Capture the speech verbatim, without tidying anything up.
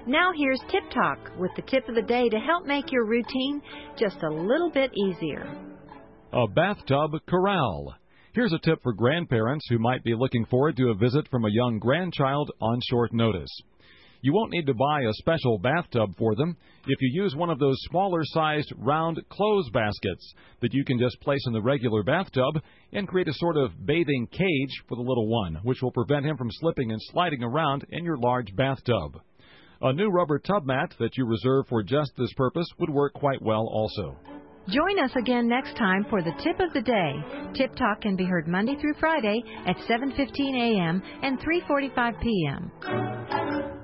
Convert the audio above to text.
Now here's Tip Talk with the tip of the day to help make your routine just a little bit easier. A bathtub corral. Here's a tip for grandparents who might be looking forward to a visit from a young grandchild on short notice. You won't need to buy a special bathtub for them if you use one of those smaller-sized round clothes baskets that you can just place in the regular bathtub and create a sort of bathing cage for the little one, which will prevent him from slipping and sliding around in your large bathtub. A new rubber tub mat that you reserve for just this purpose would work quite well also. Join us again next time for the Tip of the Day. Tip Talk can be heard Monday through Friday at seven fifteen a.m. and three forty-five p.m.